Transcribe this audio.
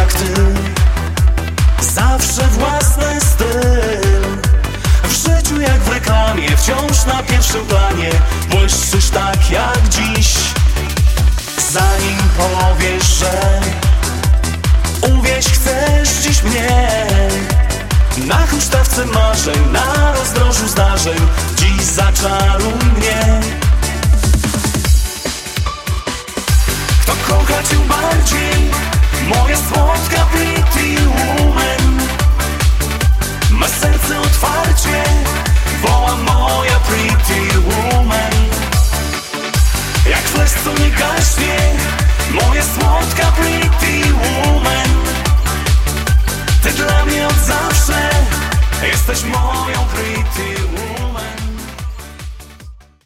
jak ty, zawsze własny styl. W życiu jak w reklamie, wciąż na pierwszym planie, błyszczysz tak jak dziś. Zanim powiesz, że uwieść chcesz dziś mnie, na huśtawce marzeń, na rozdrożu zdarzeń, dziś zaczaruj mnie. Kto kocha cię bardziej? Moja słodka pretty woman. Ma serce otwarcie, woła moja pretty woman. Jak flash co nie gaśnie, moja słodka pretty woman.